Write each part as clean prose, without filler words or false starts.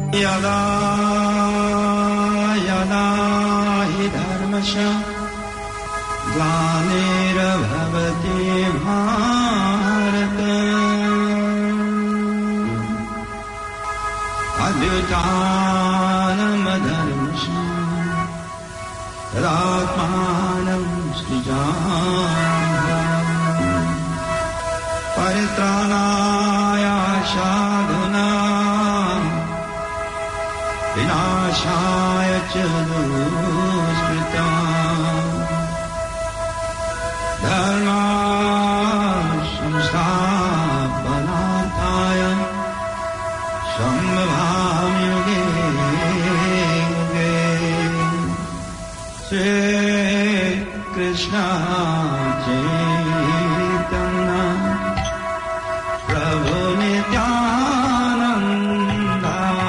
यदा यदा हि धर्मस्य ग्लानिर्भवति भारत अभ्युत्थानमधर्मस्य तदात्मानं सृजाम्यहम् परित्राणाय साधूनां विनाशाय च दुष्कृताम् धर्म संस्थापनार्थाय सम्भवामि युगे युगे श्री कृष्ण चैतन्य प्रभु नित्यानंद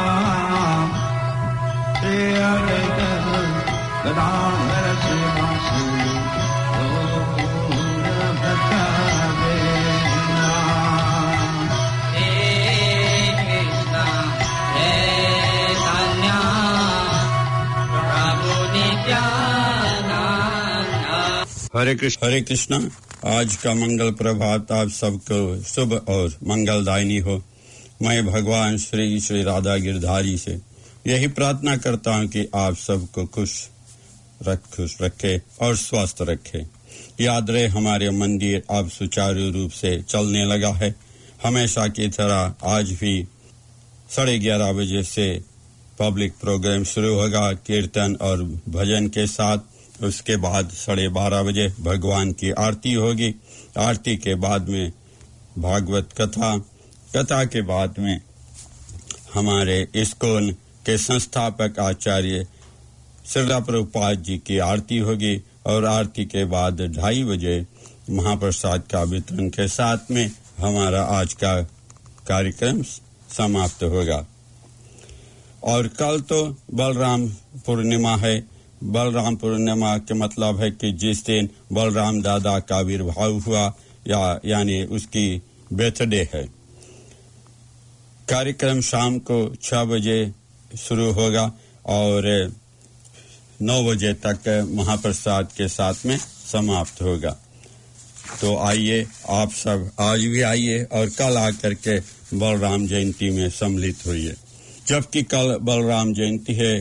श्री अद्वैत गदाधर श्रीवासदि हरे कृष्णा। आज का मंगल प्रभात आप सबको शुभ और मंगलदायिनी हो। मैं भगवान श्री राधा गिरधारी से यही प्रार्थना करता हूँ कि आप सबको खुश रखे और स्वस्थ रखे। याद रहे हमारे मंदिर अब सुचारू रूप से चलने लगा है। हमेशा की तरह आज भी 11:30 बजे से पब्लिक प्रोग्राम शुरू होगा कीर्तन और भजन के साथ। उसके बाद 12:30 बजे भगवान की आरती होगी। आरती के बाद में भागवत कथा के बाद में हमारे इस्कॉन के संस्थापक आचार्य श्रील प्रभुपाद जी की आरती होगी और आरती के बाद 2:30 बजे महाप्रसाद का वितरण के साथ में हमारा आज का कार्यक्रम समाप्त होगा। और कल तो बलराम पूर्णिमा है। बलराम पूर्णिमा के मतलब है कि जिस दिन बलराम दादा का आविर्भाव हुआ यानी उसकी बर्थडे है। कार्यक्रम शाम को 6 बजे शुरू होगा और 9 बजे तक महाप्रसाद के साथ में समाप्त होगा। तो आइए आप सब आज भी आइए और कल आकर के बलराम जयंती में सम्मिलित होइए। जबकि कल बलराम जयंती है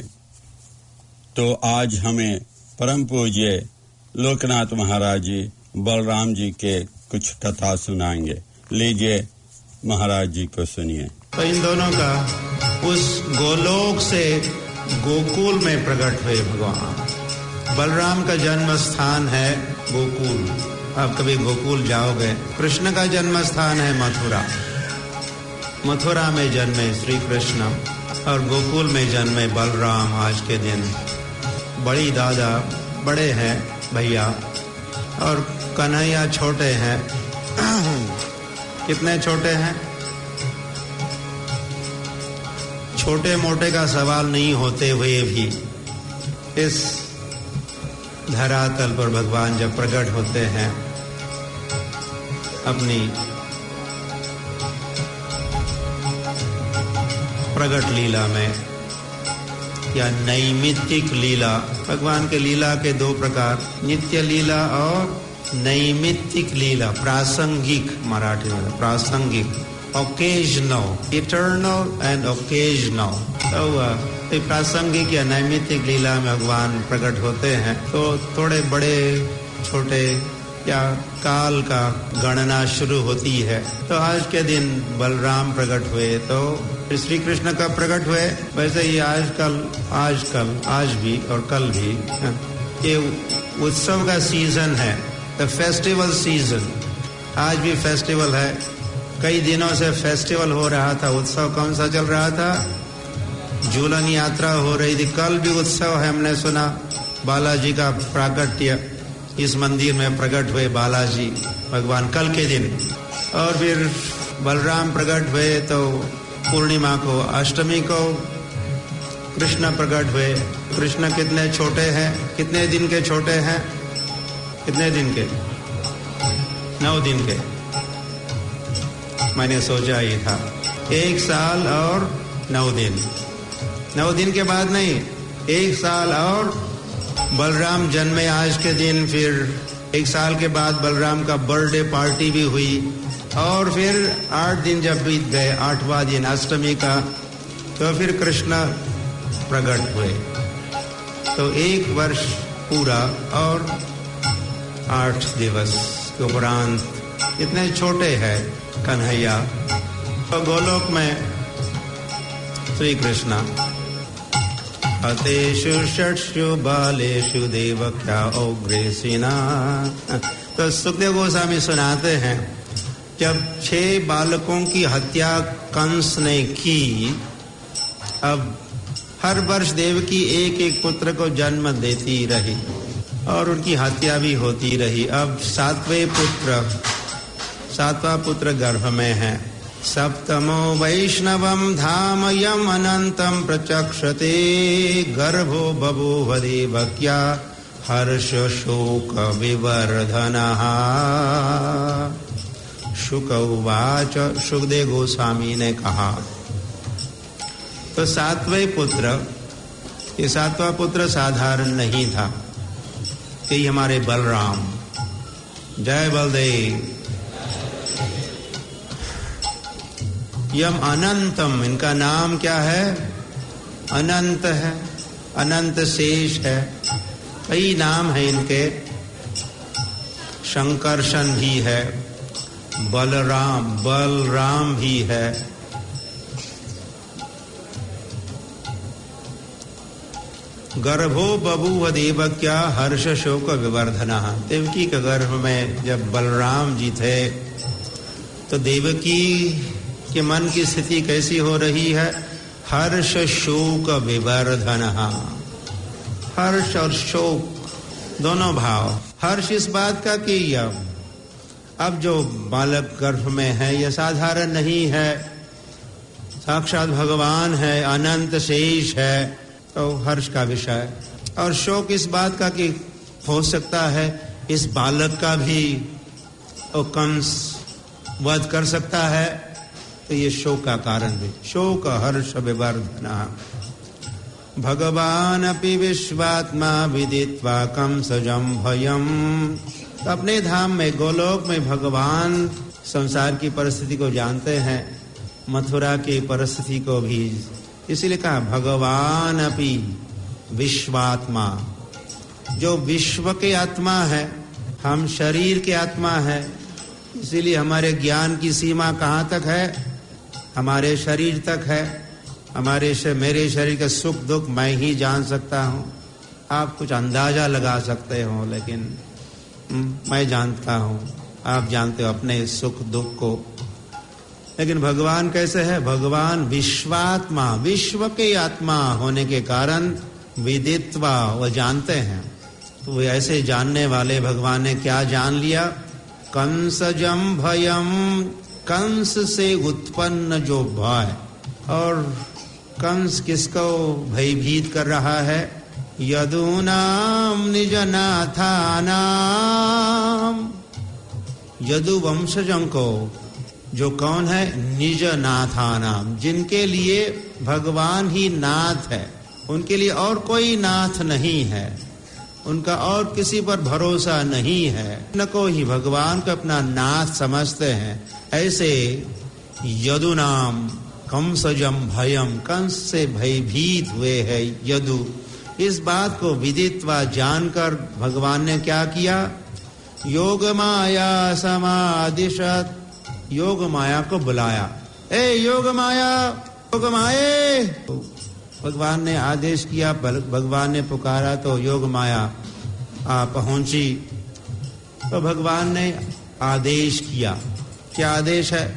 तो आज हमें परम पूज्य लोकनाथ महाराज जी बलराम जी के कुछ कथा सुनाएंगे। लीजिए महाराज जी को सुनिए। तो इन दोनों का उस गोलोक से गोकुल में प्रकट हुए भगवान। बलराम का जन्म स्थान है गोकुल। आप कभी गोकुल जाओगे। कृष्ण का जन्म स्थान है मथुरा। मथुरा में जन्मे श्री कृष्ण और गोकुल में जन्मे बलराम। आज के दिन बड़ी दादा बड़े हैं भैया और कन्हैया छोटे हैं। कितने छोटे हैं? छोटे मोटे का सवाल नहीं होते हुए भी इस धरातल पर भगवान जब प्रकट होते हैं अपनी प्रकट लीला में या नैमित्तिक लीला। भगवान के लीला के 2 प्रकार, नित्य लीला और नैमित्तिक लीला। प्रासंगिक मराठी में प्रासंगिक, ओकेजनल, इटर्नल एंड ओकेजनल। तो प्रासंगिक या नैमित्तिक लीला में भगवान प्रकट होते हैं तो थोड़े बड़े छोटे या काल का गणना शुरू होती है। तो आज के दिन बलराम प्रकट हुए तो श्री कृष्ण का प्रकट हुए। वैसे ही आज भी और कल भी ये उत्सव का सीजन है, द फेस्टिवल सीजन। आज भी फेस्टिवल है। कई दिनों से फेस्टिवल हो रहा था। उत्सव कौन सा चल रहा था? झूलन यात्रा हो रही थी। कल भी उत्सव है, हमने सुना बालाजी का प्राकट्य। इस मंदिर में प्रकट हुए बालाजी भगवान कल के दिन। और फिर बलराम प्रकट हुए तो पूर्णिमा को, अष्टमी को कृष्ण प्रकट हुए। कृष्ण कितने छोटे हैं? कितने दिन के छोटे हैं? कितने दिन के? 9 दिन के। मैंने सोचा ही था 1 साल और 9 दिन। 9 दिन के बाद नहीं, 1 साल और बलराम जन्मे आज के दिन। फिर 1 साल के बाद बलराम का बर्थडे पार्टी भी हुई और फिर 8 दिन जब बीत गए, 8वां दिन अष्टमी का, तो फिर कृष्ण प्रकट हुए। तो 1 वर्ष पूरा और 8 दिवस के उपरांत। इतने छोटे हैं कन्हैया। तो गोलोक में श्री कृष्ण अतेषु षट्सु बालेषु देवक्या औग्रेसिना। तो सुखदेव गोस्वामी सुनाते हैं, जब 6 बालकों की हत्या कंस ने की, अब हर वर्ष देवकी एक पुत्र को जन्म देती रही और उनकी हत्या भी होती रही। अब 7वां पुत्र गर्भ में है। सप्तमो वैष्णवम धाम यम अनंतम प्रचक्षते गर्भो बभूव देवक्या हर्ष शोक विवर्धनः। शुक उवाच, सुखदेव गोस्वामी ने कहा, तो 7वें पुत्र, ये 7वां पुत्र साधारण नहीं था, कि हमारे बलराम, जय बलदेव। यम अनंतम, इनका नाम क्या है? अनंत है, अनंत शेष है। कई नाम है इनके, शंकरशन भी है, बलराम भी है। गर्भो बभूव देवक्या हर्ष शोक विवर्धनः। देवकी के गर्भ में जब बलराम जी थे तो देवकी के मन की स्थिति कैसी हो रही है? हर्ष शोक विवर्धनः। हर्ष और शोक दोनों भाव। हर्ष इस बात का कि अब जो बालक गर्भ में है यह साधारण नहीं है, साक्षात भगवान है, अनंत शेष है, तो हर्ष का विषय। और शोक इस बात का कि हो सकता है इस बालक का भी कंस वध कर सकता है, तो ये शोक का कारण भी। शोक हर्ष विवर्धनः। भगवान अपि विश्वात्मा विदित्वा कंसजं भयम्। तो अपने धाम में गोलोक में भगवान संसार की परिस्थिति को जानते हैं, मथुरा की परिस्थिति को भी, इसीलिए कहा भगवान अपि विश्वात्मा। जो विश्व के आत्मा है, हम शरीर के आत्मा है, इसीलिए हमारे ज्ञान की सीमा कहाँ तक है? हमारे शरीर तक है। मेरे शरीर का सुख दुख मैं ही जान सकता हूँ। आप कुछ अंदाजा लगा सकते हो, लेकिन मैं जानता हूँ, आप जानते हो अपने सुख दुख को। लेकिन भगवान कैसे है? भगवान विश्वात्मा, विश्व के आत्मा होने के कारण विदित्वा, वो जानते हैं। तो वो ऐसे जानने वाले भगवान ने क्या जान लिया? कंसजं भयम, कंस से उत्पन्न जो भय। और कंस किसको भयभीत कर रहा है? यदूनाम निजनाथानाम, यदु वंशजों को, जो कौन है? निज नाथानाम, जिनके लिए भगवान ही नाथ है, उनके लिए और कोई नाथ नहीं है, उनका और किसी पर भरोसा नहीं है, न को ही भगवान को अपना नाथ समझते हैं। ऐसे यदु नाम कंसजं भयम, कंस से भयभीत हुए है यदु। इस बात को विदित्वा जानकर भगवान ने क्या किया? योग माया समादिशत, योग माया को बुलाया। ए योग माया, योग माये। भगवान ने आदेश किया, भगवान ने पुकारा तो योग माया पहुंची। तो भगवान ने आदेश किया। क्या आदेश है?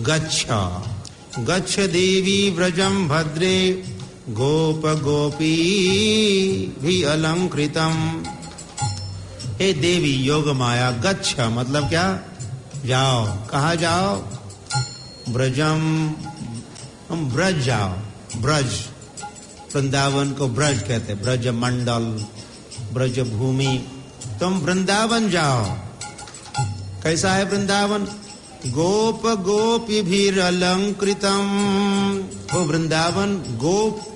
गच्छ देवी व्रजम भद्रे गोप गोपी भी अलंकृतम। हे देवी योग माया, गच्छ मतलब क्या? जाओ। कहाँ जाओ? ब्रजम, हम ब्रज जाओ। ब्रज, वृंदावन को ब्रज कहते, ब्रज मंडल, ब्रज भूमि। तुम वृंदावन जाओ। कैसा है वृंदावन? गोप गोपी भी अलंकृतम। वो वृंदावन गोप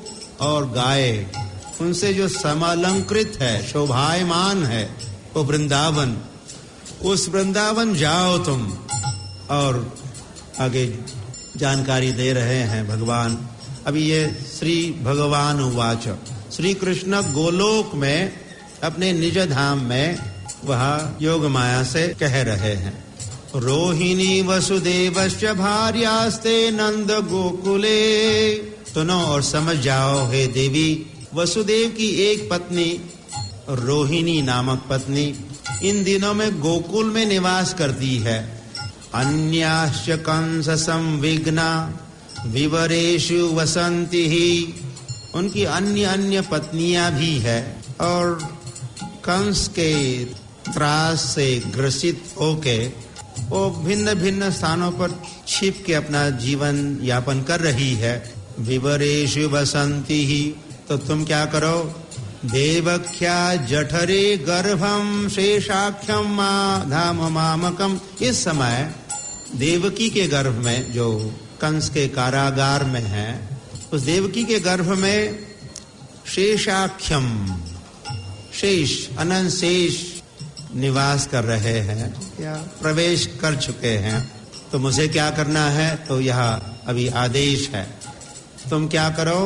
और गाय, उनसे जो समालंकृत है, शोभायमान है वो वृंदावन, उस वृंदावन जाओ तुम। और आगे जानकारी दे रहे हैं भगवान। अभी ये श्री भगवान उवाच, श्री कृष्ण गोलोक में अपने निज धाम में वहाँ योग माया से कह रहे हैं, रोहिणी वसुदेवश्च भार्यास्ते नंद गोकुले। सुनो और समझ जाओ हे देवी, वसुदेव की एक पत्नी रोहिणी नामक पत्नी इन दिनों में गोकुल में निवास करती है। अन्याश्च कंस संविघ्ना विवरेषु वसंति ही, उनकी अन्य पत्नियां भी है और कंस के त्रास से ग्रसित होके वो भिन्न भिन्न स्थानों पर छिप के अपना जीवन यापन कर रही है। विवरेषु वसंति ही, तो तुम क्या करो, देवख्या जठरे गर्भम शेषाख्यम धाम मामकम। इस समय देवकी के गर्भ में, जो कंस के कारागार में है, उस देवकी के गर्भ में शेषाख्यम, शेष अनंत शेष निवास कर रहे हैं या प्रवेश कर चुके हैं। तो मुझे क्या करना है, तो यह अभी आदेश है, तुम क्या करो,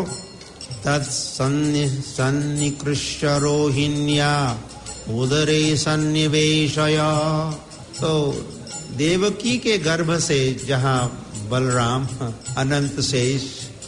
तत्सन्निकृष्य रोहिण्या उदरे सन्निवेशय। तो देवकी के गर्भ से जहाँ बलराम अनंत शेष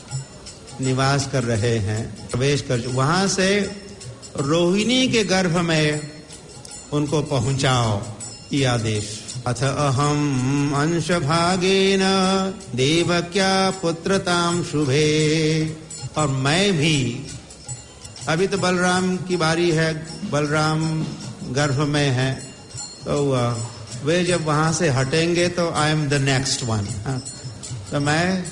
निवास कर रहे हैं, प्रवेश कर, वहां से रोहिणी के गर्भ में उनको पहुंचाओ, ये आदेश। अथ अहम अंश भागेन देवक्या पुत्रताम शुभे। और मैं भी, अभी तो बलराम की बारी है, बलराम गर्भ में है, तो वे जब वहां से हटेंगे तो I am the next one. तो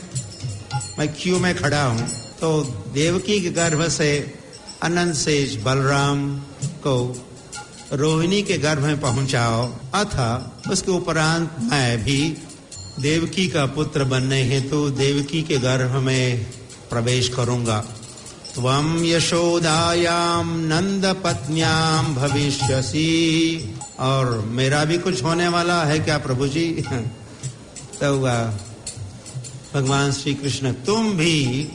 मैं क्यू में खड़ा हूं। तो देवकी के गर्भ से अनंत शेष बलराम को रोहिणी के गर्भ में पहुंचाओ। अथा उसके उपरांत मैं भी देवकी का पुत्र बनने हेतु देवकी के गर्भ में प्रवेश करूंगा। त्वं यशोदायाम नंद पत्न्याम भविष्यसि। और मेरा भी कुछ होने वाला है क्या प्रभु जी? तो भगवान श्री कृष्ण, तुम भी,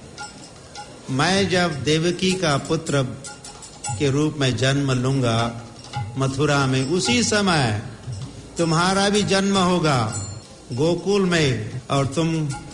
मैं जब देवकी का पुत्र के रूप में जन्म लूंगा मथुरा में, उसी समय तुम्हारा भी जन्म होगा गोकुल में, और तुम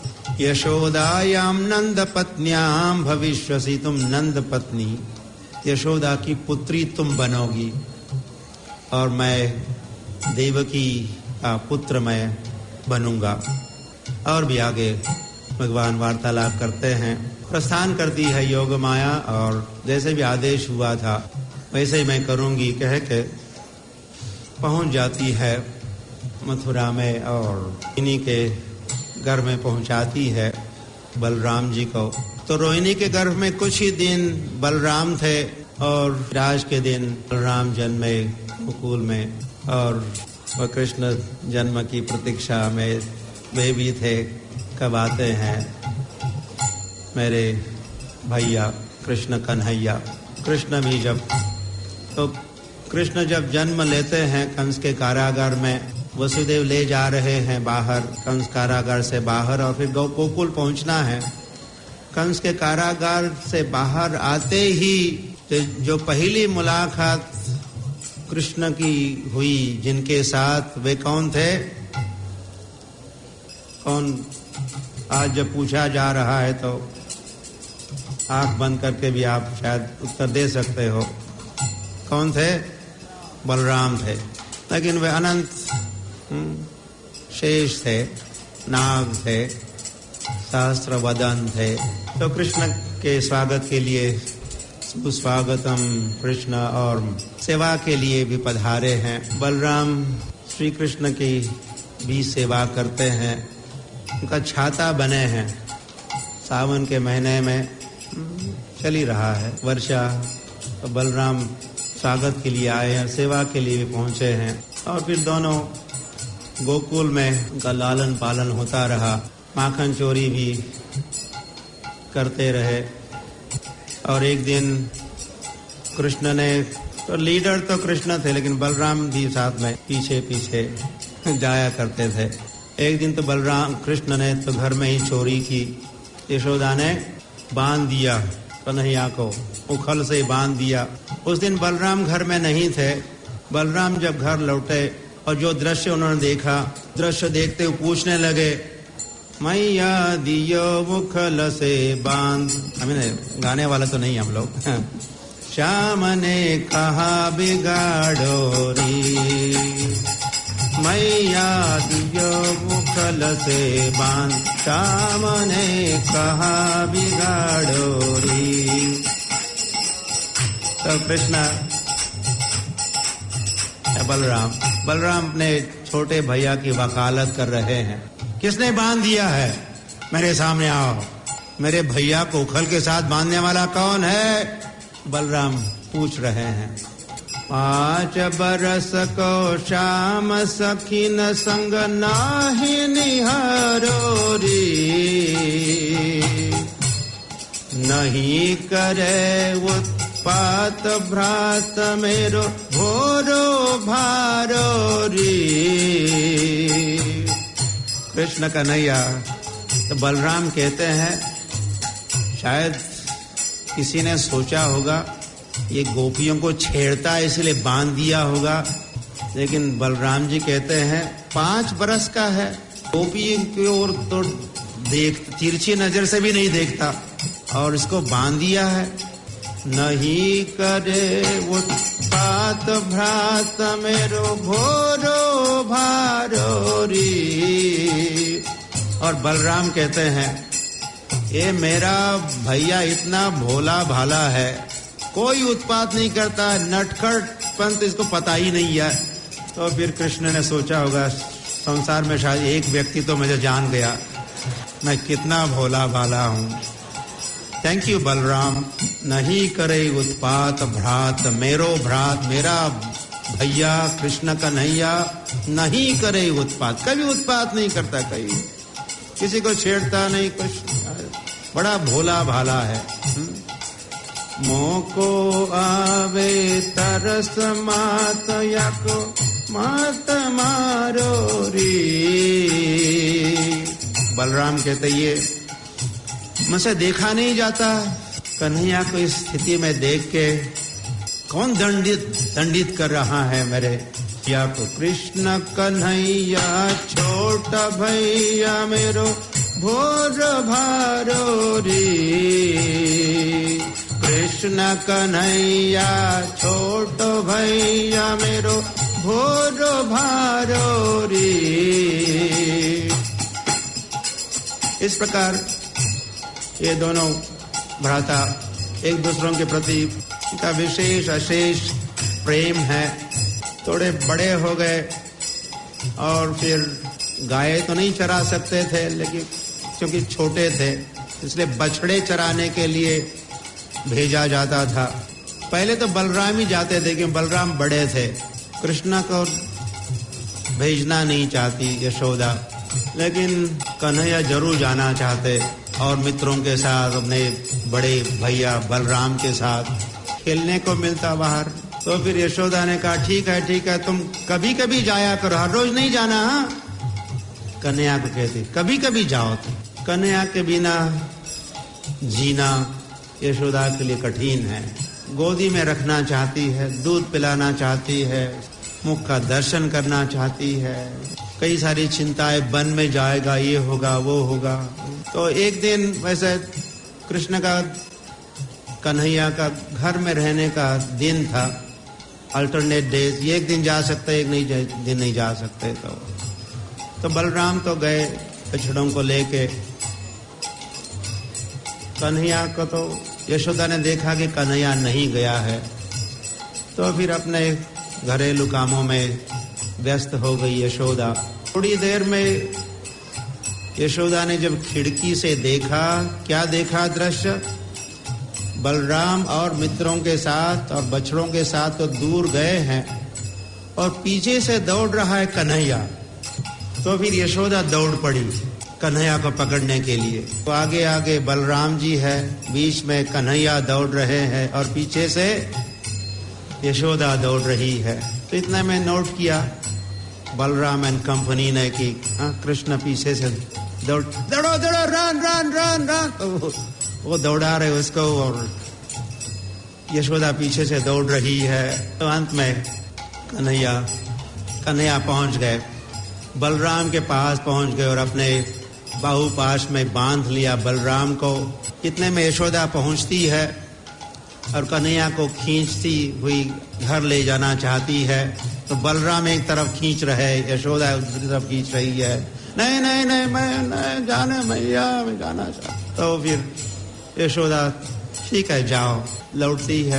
यशोदायाम नंद पत्न्याम भविष्यसि, तुम नंद पत्नी यशोदा की पुत्री तुम बनोगी, और मैं देवकी का पुत्र मैं बनूंगा। और भी आगे भगवान वार्तालाप करते हैं। प्रस्थान करती है योग माया, और जैसे भी आदेश हुआ था वैसे ही मैं करूंगी कह के पहुंच जाती है मथुरा में, और इन्हीं के गर्भ में पहुंचाती है बलराम जी को। तो रोहिणी के गर्भ में कुछ ही दिन बलराम थे, और राज के दिन बलराम जन्मे गोकुल में, और वह कृष्ण जन्म की प्रतीक्षा में वे भी थे। कब आते हैं मेरे भैया कृष्ण कन्हैया। कृष्ण भी कृष्ण जब जन्म लेते हैं कंस के कारागार में, वसुदेव ले जा रहे हैं बाहर, कंस कारागार से बाहर, और फिर गोकुल पहुंचना है। कंस के कारागार से बाहर आते ही जो पहली मुलाकात कृष्ण की हुई जिनके साथ, वे कौन थे? कौन? आज जब पूछा जा रहा है तो आंख बंद करके भी आप शायद उत्तर दे सकते हो। कौन थे? बलराम थे, लेकिन वे अनंत शेष थे, नाग थे, सहस्त्र वदन थे। तो कृष्ण के स्वागत के लिए सुस्वागतम कृष्ण, और सेवा के लिए भी पधारे हैं। बलराम श्री कृष्ण की भी सेवा करते हैं, उनका छाता बने हैं। सावन के महीने में चल ही रहा है वर्षा, तो बलराम स्वागत के लिए आए हैं, सेवा के लिए भी पहुंचे हैं। और फिर दोनों गोकुल में उनका लालन पालन होता रहा, माखन चोरी भी करते रहे। और एक दिन कृष्ण ने, तो लीडर तो कृष्ण थे लेकिन बलराम भी साथ में पीछे पीछे जाया करते थे। एक दिन तो बलराम कृष्ण ने तो घर में ही चोरी की। यशोदा ने बांध दिया कन्हैया को, उखल से बांध दिया। उस दिन बलराम घर में नहीं थे। बलराम जब घर लौटे और जो दृश्य उन्होंने देखा, दृश्य देखते हुए पूछने लगे, मैया दियो मुखल से बांध। हमें गाने वाला तो नहीं हम लोग। श्याम ने कहा बिगाड़ो री, मैया दियो मुखल से बांध। श्याम ने कहा बिगाड़ो री। तो कृष्ण बलराम अपने छोटे भैया की वकालत कर रहे हैं। किसने बांध दिया है? मेरे सामने आओ। मेरे भैया को उखल के साथ बांधने वाला कौन है? बलराम पूछ रहे हैं। 5 बरस को श्याम सखीन संग नाहि निहारो री, नहीं करे उत्पात भ्रात मेरो भोरो भारो री। कृष्ण कन्हैया। तो बलराम कहते हैं शायद किसी ने सोचा होगा ये गोपियों को छेड़ता है इसलिए बांध दिया होगा, लेकिन बलराम जी कहते हैं 5 बरस का है, गोपी की ओर तो तिरछी नजर से भी नहीं देखता और इसको बांध दिया है। नहीं करे उत्पात भ्रात मेरो भोरो भारो री। और बलराम कहते हैं ये मेरा भैया इतना भोला भाला है, कोई उत्पात नहीं करता, नटखट पंत इसको पता ही नहीं है। तो फिर कृष्ण ने सोचा होगा संसार में शायद एक व्यक्ति तो मुझे जान गया मैं कितना भोला भाला हूँ। Thank you Balram. नहीं करे उत्पात भ्रात मेरो भ्रात, मेरा भैया कृष्ण कन्हैया नहीं करे उत्पात, कभी उत्पात नहीं करता, कहीं किसी को छेड़ता नहीं, कुछ बड़ा भोला भाला है। मोको आवे तरस मात या को मात मारो री। बलराम कहते ये मुझसे देखा नहीं जाता। कन्हैया को इस स्थिति में देख के कौन दंडित कर रहा है मेरे या को। कृष्ण कन्हैया छोटा भैया मेरो भोर भारो री। कृष्ण कन्हैया छोटो भैया मेरो भोर भारो री। इस प्रकार ये दोनों भ्राता एक दूसरों के प्रति का विशेष अशेष प्रेम है। थोड़े बड़े हो गए और फिर गाय तो नहीं चरा सकते थे, लेकिन क्योंकि छोटे थे इसलिए बछड़े चराने के लिए भेजा जाता था। पहले तो बलराम ही जाते थे क्योंकि बलराम बड़े थे, कृष्ण को भेजना नहीं चाहती यशोदा, लेकिन कन्हैया जरूर जाना चाहते और मित्रों के साथ अपने बड़े भैया बलराम के साथ खेलने को मिलता बाहर। तो फिर यशोदा ने कहा ठीक है तुम कभी कभी जाया करो, हर रोज नहीं जाना। हाँ कन्हैया को कहती कभी कभी जाओ। तो कन्हैया के बिना जीना यशोदा के लिए कठिन है। गोदी में रखना चाहती है, दूध पिलाना चाहती है, मुख का दर्शन करना चाहती है, कई सारी चिंताएं, वन में जाएगा, ये होगा वो होगा। तो एक दिन वैसे कृष्ण का कन्हैया का घर में रहने का दिन था, अल्टरनेट डेज, एक दिन जा सकते एक दिन नहीं जा सकते। तो बलराम तो गए बछड़ों को लेके। कन्हैया को तो यशोदा ने देखा कि कन्हैया नहीं गया है, तो फिर अपने घरेलू कामों में व्यस्त हो गई यशोदा। थोड़ी देर में यशोदा ने जब खिड़की से देखा, क्या देखा दृश्य? बलराम और मित्रों के साथ और बछड़ों के साथ तो दूर गए हैं और पीछे से दौड़ रहा है कन्हैया। तो फिर यशोदा दौड़ पड़ी, कन्हैया को पकड़ने के लिए। तो आगे आगे बलराम जी है, बीच में कन्हैया दौड़ रहे हैं और पीछे से यशोदा दौड़ रही है। तो इतना मैं नोट किया बलराम एंड कंपनी ने कि कृष्ण पीछे से दौड़ो दौड़ो रन रन रन रन, तो वो दौड़ा रहे उसको और यशोदा पीछे से दौड़ रही है। तो अंत में कन्हैया पहुंच गए, बलराम के पास पहुंच गए और अपने बाहुपाश में बांध लिया बलराम को। इतने में यशोदा पहुंचती है और कन्हैया को खींचती हुई घर ले जाना चाहती है। तो बलराम एक तरफ खींच रहे, यशोदा दूसरी तरफ खींच रही है। नहीं नहीं नहीं मैं जाने मैया, मैं जाना चाहता। तो फिर यशोदा ठीक है जाओ, लौटती है।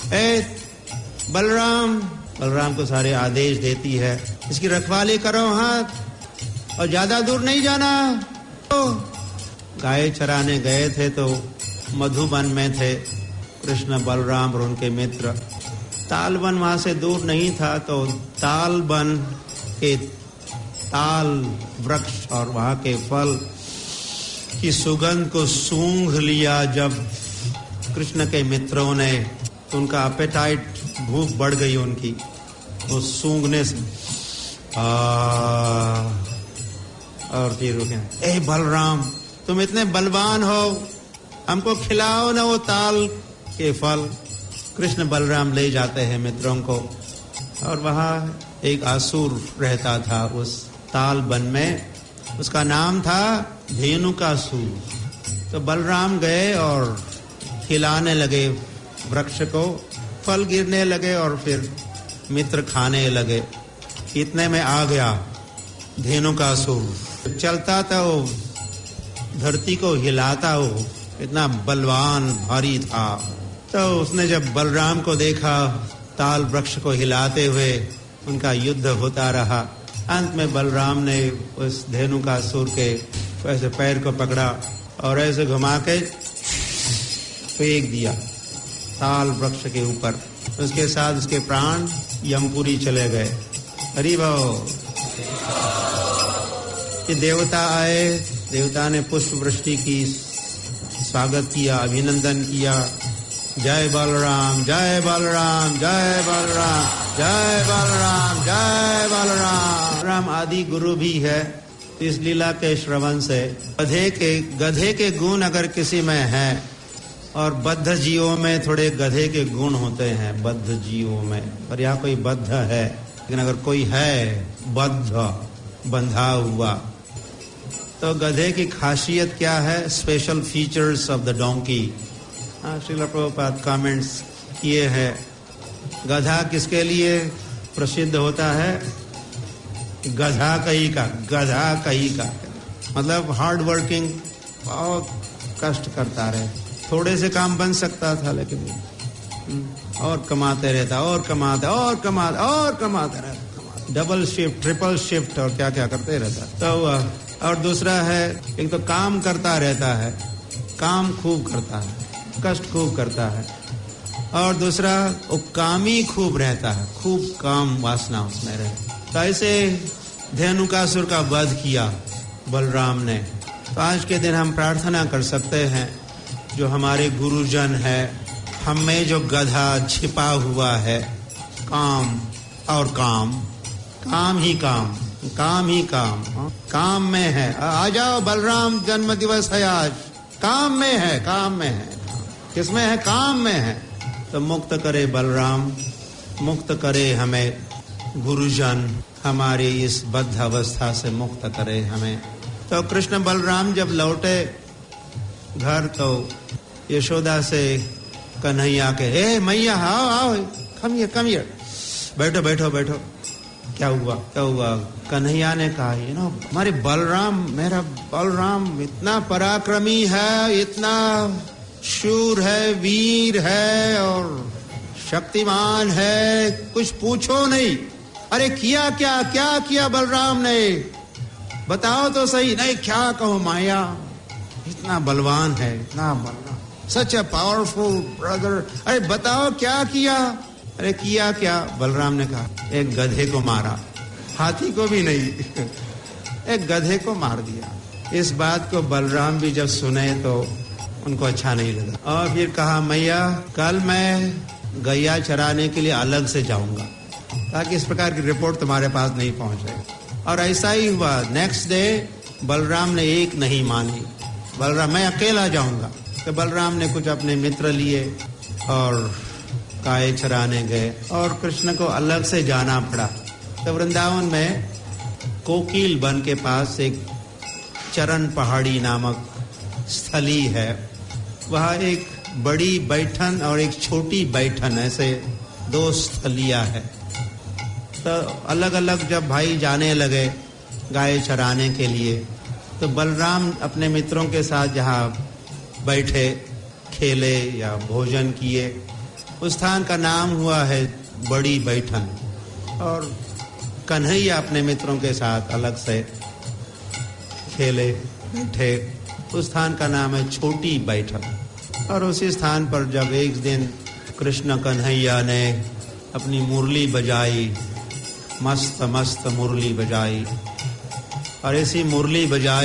बलराम को सारे आदेश देती है, इसकी रखवाली करो हाथ, और ज्यादा दूर नहीं जाना। तो गाय चराने गए थे तो मधुबन में थे कृष्ण बलराम और उनके मित्र। तालबन वहां से दूर नहीं था, तो तालबन के ताल वृक्ष और वहां के फल की सुगंध को सूंघ लिया जब कृष्ण के मित्रों ने, तो उनका अपेटाइट, भूख बढ़ गई उनकी। वो सूंघने से और फिर ए बलराम तुम इतने बलवान हो, हमको खिलाओ ना वो ताल के फल। कृष्ण बलराम ले जाते हैं मित्रों को, और वहां एक असुर रहता था उस ताल वन में, उसका नाम था धेनुकासुर। तो बलराम गए और खिलाने लगे वृक्ष को, फल गिरने लगे और फिर मित्र खाने लगे। इतने में आ गया धेनुकासुर, चलता था वो, धरती को हिलाता हो, इतना बलवान भारी था। तो उसने जब बलराम को देखा ताल वृक्ष को हिलाते हुए, उनका युद्ध होता रहा। अंत में बलराम ने उस धेनुकासुर के ऐसे पैर को पकड़ा और ऐसे घुमा के फेंक दिया ताल वृक्ष के ऊपर। उसके साथ उसके प्राण यमपुरी चले गए। हरि भाव। ये देवता आए, देवता ने पुष्प वृष्टि की, स्वागत किया, अभिनंदन किया। जय बलराम जय बलराम जय बलराम जय बलराम जय बलराम। राम आदि गुरु भी है। इस लीला के श्रवण से गधे के गुण अगर किसी में है, और बद्ध जीवों में थोड़े गधे के गुण होते हैं, बद्ध जीवों में, और यहाँ कोई बद्ध है, लेकिन अगर कोई है बद्ध बंधा हुआ, तो गधे की खासियत क्या है? Special features of the donkey. Srila Prabhupada comments किए हैं। गधा किसके लिए प्रसिद्ध होता है? गधा कहीं का मतलब हार्ड वर्किंग, बहुत कष्ट करता रहे। थोड़े से काम बन सकता था, लेकिन और कमाते रहता, और कमाते रहता, डबल शिफ्ट, ट्रिपल शिफ्ट और क्या क्या करते रहता। तो और दूसरा है, एक तो काम करता रहता है, काम खूब करता है, कष्ट खूब करता है, और दूसरा वो कामी खूब रहता है, खूब काम वासना उसमें रहे। तो ऐसे धेनुकासुर का वध किया बलराम ने। तो आज के दिन हम प्रार्थना कर सकते हैं, जो हमारे गुरुजन है, हम में जो गधा छिपा हुआ है, काम और काम ही काम में है। आ जाओ, बलराम जन्म दिवस है आज, काम में है। किसमें है? काम में है। तो मुक्त करे बलराम, मुक्त करे हमें गुरुजन, हमारी इस बद्ध अवस्था से मुक्त करे हमें। तो कृष्ण बलराम जब लौटे घर, तो यशोदा से कन्हैया के, ए मैया आओ, कम हियर, बैठो। क्या हुआ? कन्हैया ने कहा, हमारे मेरा बलराम इतना पराक्रमी है, इतना शूर है, वीर है और शक्तिमान है, कुछ पूछो नहीं। अरे क्या किया बलराम ने? बताओ तो सही। नहीं, क्या कहो माया, इतना बलवान है, इतना बलवान, सच ए पावरफुल ब्रदर। अरे बताओ क्या किया? अरे किया क्या? बलराम ने कहा, एक गधे को मारा, हाथी को भी नहीं, एक गधे को मार दिया। इस बात को बलराम भी जब सुने तो उनको अच्छा नहीं लगा और फिर कहा, मैया कल मैं गैया चराने के लिए अलग से जाऊंगा ताकि इस प्रकार की रिपोर्ट तुम्हारे पास नहीं पहुंचे। और ऐसा ही हुआ। नेक्स्ट डे बलराम ने एक नहीं मानी, बलराम मैं अकेला जाऊंगा। तो बलराम ने कुछ अपने मित्र लिए और गाय चराने गए और कृष्ण को अलग से जाना पड़ा। तो वृंदावन में कोकिल वन के पास एक चरण पहाड़ी नामक स्थली है। वहाँ एक बड़ी बैठन और एक छोटी बैठन, ऐसे 2 स्थलियाँ है। तो अलग अलग जब भाई जाने लगे गाय चराने के लिए, तो बलराम अपने मित्रों के साथ जहाँ बैठे, खेले या भोजन किए, उस स्थान का नाम हुआ है बड़ी बैठन। और कन्हैया अपने मित्रों के साथ अलग से खेले, बैठे, उस स्थान का नाम है छोटी बैठन। और उसी स्थान पर जब एक दिन कृष्ण कन्हैया ने अपनी मुरली बजाई, मस्त मस्त मुरली बजाई, और ऐसी मुरली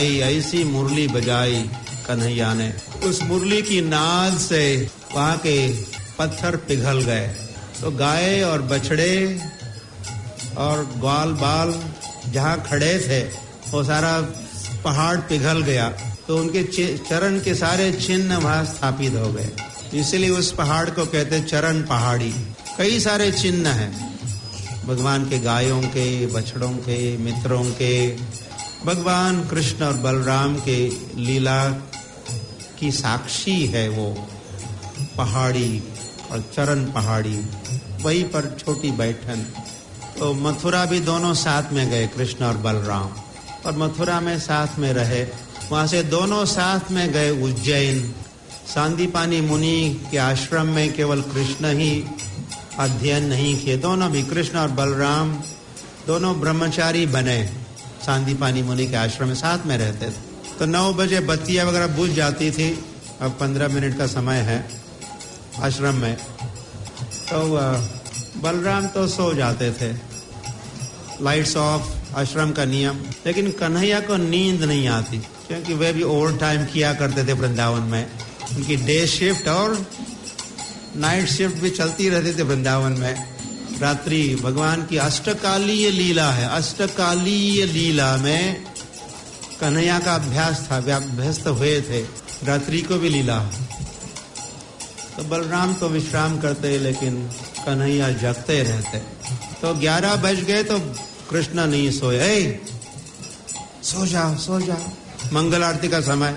बजाई कन्हैया ने, उस मुरली की नाद से वहाँ के पत्थर पिघल गए। तो गाय और बछड़े और ग्वाल बाल जहाँ खड़े थे वो सारा पहाड़ पिघल गया। तो उनके चरण के सारे चिन्ह वहाँ स्थापित हो गए। इसलिए उस पहाड़ को कहते चरण पहाड़ी। कई सारे चिन्ह हैं भगवान के, गायों के, बछड़ों के, मित्रों के, भगवान कृष्ण और बलराम के लीला की साक्षी है वो पहाड़ी और चरण पहाड़ी। वहीं पर छोटी बैठन। तो मथुरा भी दोनों साथ में गए, कृष्ण और बलराम, और मथुरा में साथ में रहे। वहाँ से दोनों साथ में गए उज्जैन। सांदीपानी मुनि के आश्रम में केवल कृष्ण ही अध्ययन नहीं किए, दोनों भी कृष्ण और बलराम दोनों ब्रह्मचारी बने। सांदीपानी मुनि के आश्रम में साथ में रहते थे। तो 9 बजे बत्तियाँ वगैरह बुझ जाती थी। अब 15 मिनट का समय है आश्रम में। तो बलराम तो सो जाते थे, लाइट्स ऑफ, आश्रम का नियम। लेकिन कन्हैया को नींद नहीं आती क्योंकि वे भी ओवर टाइम किया करते थे वृंदावन में। उनकी डे शिफ्ट और नाइट शिफ्ट भी चलती रहती थी वृंदावन में। रात्रि भगवान की अष्टकालीय लीला है। अष्टकालीय लीला में कन्हैया का अभ्यास था, अभ्यस्त हुए थे। रात्रि को भी लीला। तो बलराम तो विश्राम करते लेकिन कन्हैया जगते रहते। तो 11 बज गए तो कृष्ण नहीं सोए। सो जाओ सो जाओ, मंगल आरती का समय।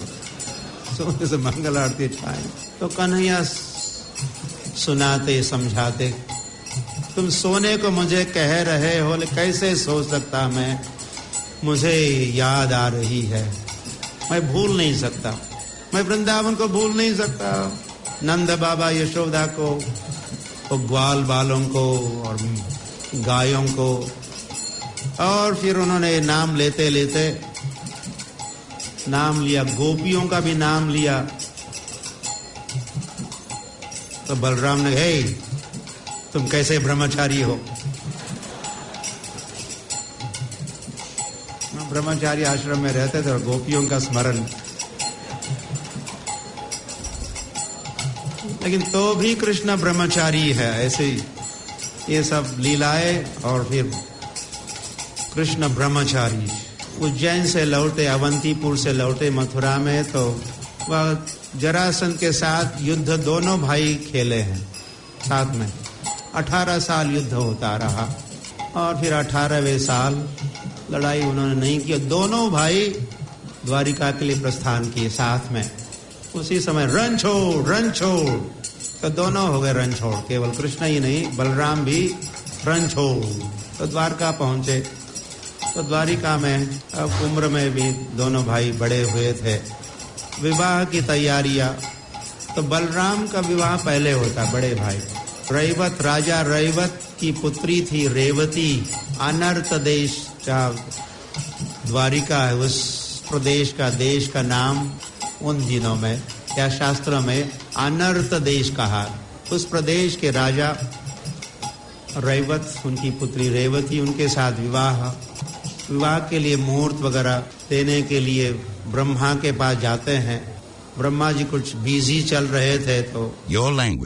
सोने से मंगल आरती टाइम। तो कन्हैया सुनाते समझाते, तुम सोने को मुझे कह रहे हो, लेकिन कैसे सो सकता मैं, मुझे याद आ रही है, मैं भूल नहीं सकता, मैं वृंदावन को भूल नहीं सकता, नंद बाबा यशोदा को, और ग्वाल बालों को और गायों को। और फिर उन्होंने नाम लेते लेते नाम लिया, गोपियों का भी नाम लिया। तो बलराम ने, हे तुम कैसे ब्रह्मचारी हो? ब्रह्मचारी आश्रम में रहते थे और गोपियों का स्मरण। लेकिन तो भी कृष्ण ब्रह्मचारी है। ऐसे ये सब लीलाएं। और फिर कृष्ण ब्रह्मचारी उज्जैन से लौटे, अवंतीपुर से लौटे मथुरा में, तो वह जरासंध के साथ युद्ध दोनों भाई खेले हैं साथ में। 18 साल युद्ध होता रहा और फिर 18वें साल लड़ाई उन्होंने नहीं की। दोनों भाई द्वारिका के लिए प्रस्थान किए साथ में। उसी समय रण छोड़, तो दोनों हो गए रण छोड़। केवल कृष्ण ही नहीं, बलराम भी रण छोड़। तो द्वारका पहुंचे। तो द्वारिका में अब उम्र में भी दोनों भाई बड़े हुए थे। विवाह की तैयारियां। तो बलराम का विवाह पहले होता, बड़े भाई। रैवत, राजा रैवत की पुत्री थी रेवती। अनर्त देश का द्वारिका है, उस प्रदेश का, देश का नाम उन दिनों में या शास्त्रों में अनर्त देश कहा। उस प्रदेश के राजा रैवत, उनकी पुत्री रेवती, उनके साथ विवाह के लिए मुहूर्त वगैरह देने के लिए ब्रह्मा के पास जाते हैं। ब्रह्मा जी कुछ बिजी चल रहे थे तो Your language.